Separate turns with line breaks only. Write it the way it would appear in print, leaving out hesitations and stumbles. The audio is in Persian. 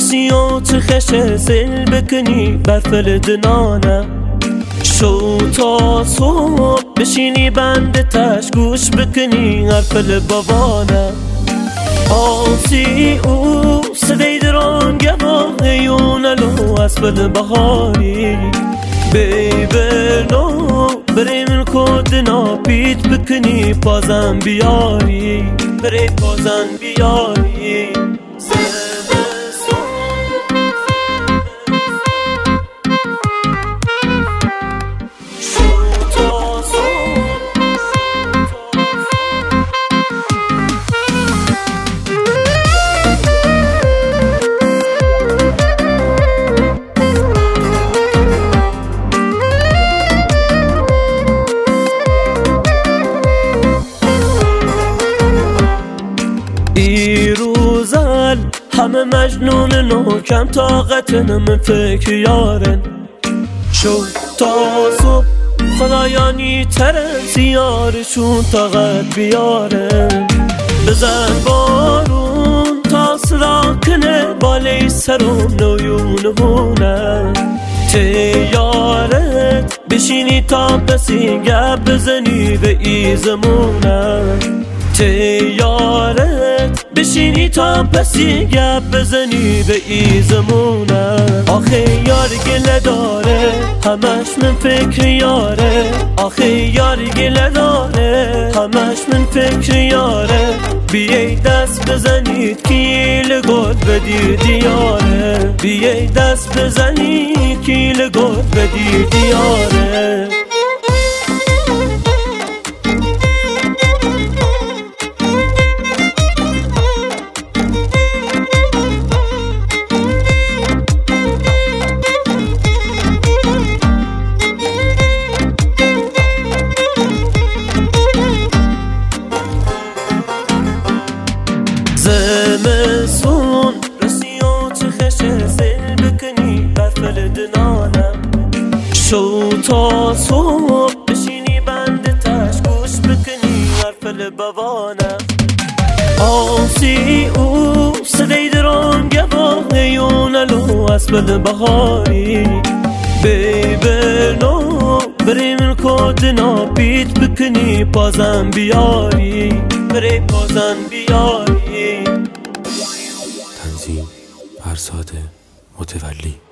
رسیات خش سل بکنی بر فلدنانه شو تا صبح بشینی بند تش گوش بکنی حرف بابانه آسی او صدای دران گواه یونلو اسبل بهاری بیبلو بریم کدنا پیت بکنی پازم بیاری بری پازم بیاری دیروزل همه مجنونن و کم طاقتن من فکر یارن شو تا صبح خدایانی ترن سیارشون طاقت بیارن بزن بارون تا صدا کنه بالی سرم نویون هونه تیارت بشینی تا بسی گب بزنی به ایزمونه تیارت بشینی تا پسی گپ بزنی به ایزمونه آخه یار گله داره همش من فکر یاره آخه یار گله داره همش من فکر یاره بیای دست بزنید کیل گل بدید یاره بیای دست بزنید کیل گل بدید یاره زمستون رسیات خش سل بکنی بر فلدنانه شو تا صبح بشینی بند تش گوش بکنی حرف بابانه آسی او صدای دران گواه یونلو اسبل بهاری بیبلو بریم کدنا پیت بکنی پازم بیاری بری پازم بیاری
تنظیم فرزاد متولی